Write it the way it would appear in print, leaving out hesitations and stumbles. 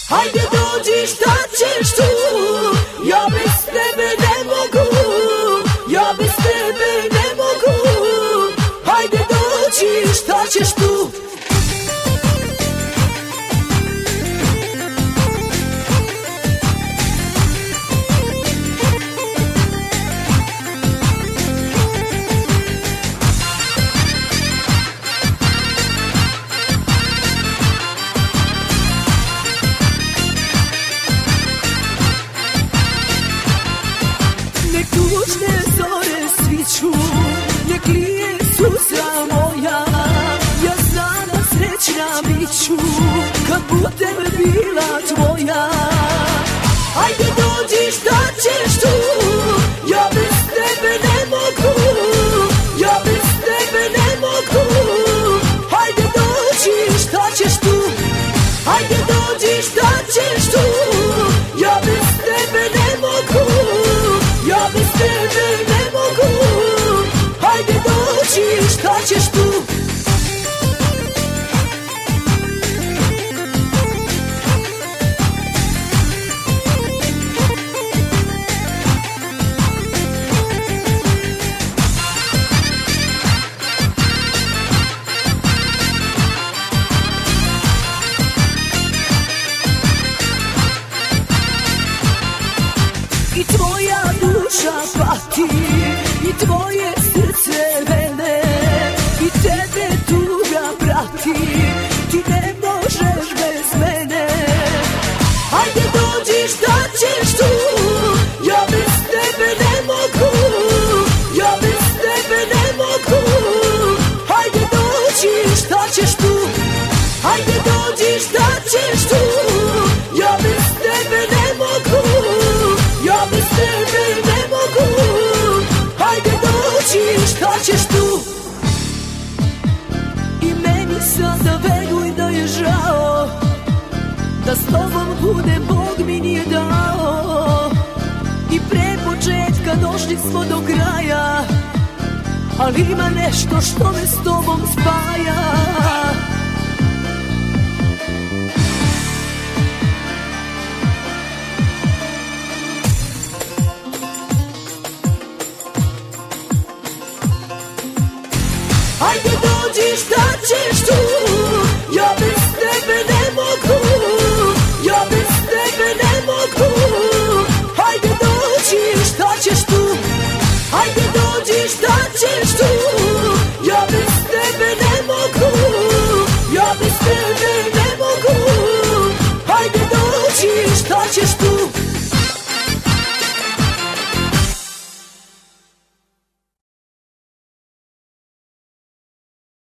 Hajde dođi, šta ćeš tu? Ja bez tebe ne mogu, ja bez tebe ne mogu. Hajde dođi, šta ćeš tu? Tužne zore sviću, nek lije suza moja. Ja znam da srećna biću kad budem bila tvoja. Hajde dođi, šta ćeš tu? Ja bez tebe ne mogu, ja bez tebe ne mogu. Hajde dođi, šta ćeš tu? Hajde dođi, šta ćeš tu? Ja bez tebe ne mogu, ja bez tebe ne mogu. Hajde dođi, šta ćeš tu? I tvoja duša pati, i tvoje srce vene, i tebe tuga prati, ti ne možeš bez mene. Hajde dođi, šta ćeš tu? Ja bez tebe ne mogu, ja bez tebe ne mogu. Hajde dođi, šta ćeš tu? Hajde dođi, šta ćeš tu? Ja bez tebe ne mogu, ja bez tebe ne mogu. Hajde dođi, šta ćeš tu? I meni sada veruj da je žao, da s tobom bude Bog mi nije dao. I pre početka došli smo do kraja, ali ima nešto što me s tobom spaja. Hajde dođi, šta ćeš tu? Ja bez tebe ne mogu, ja bez tebe ne mogu. Hajde dođi, šta ćeš tu? Hajde dođi, šta ćeš tu? Ja bez tebe ne mogu, ja bez tebe ne mogu. Hajde dođi, šta ćeš tu?